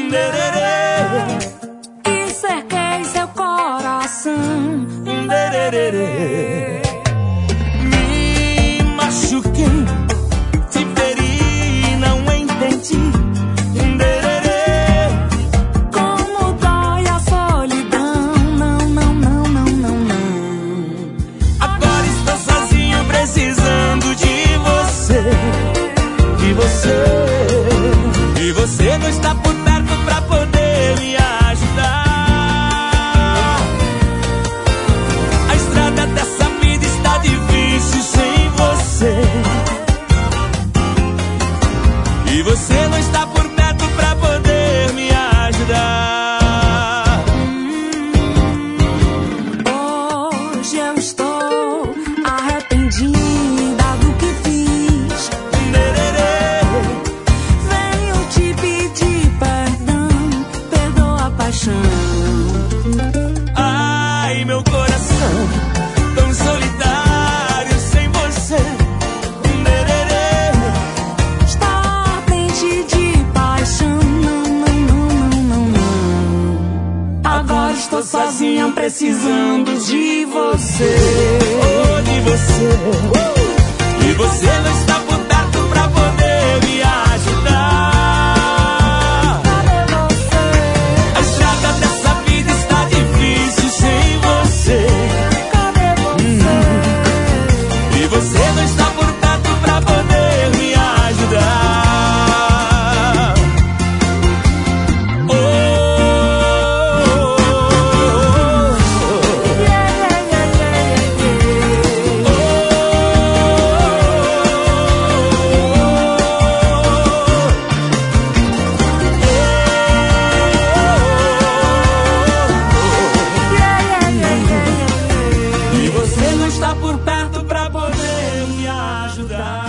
e cerquei seu coração. Me machuquei, te feri, não entendi. Como dói a solidão. Não, não, não, não, não, não. Agora estou sozinho, precisando de você. De você. E você não está por perto pra poder me ajudar. A estrada dessa vida está difícil sem você. E você não está por perto pra poder me ajudar. Hoje eu estou arrependida do que fiz. Venho te pedir perdão, perdoa a paixão. Ai, meu coração, tão solitário sem você. Está ardente de paixão. Não, não, não, não, não, não. Agora estou sozinha, precisando de você. Oh, de você. E você não está por perto pra poder me ajudar. Cadê você? A estrada dessa vida está difícil sem você. Cadê você? E você não está por perto pra poder me ajudar. Oh, Yeah, yeah, yeah, yeah, yeah, yeah, yeah, yeah, yeah. E você não está por perto pra poder me ajudar.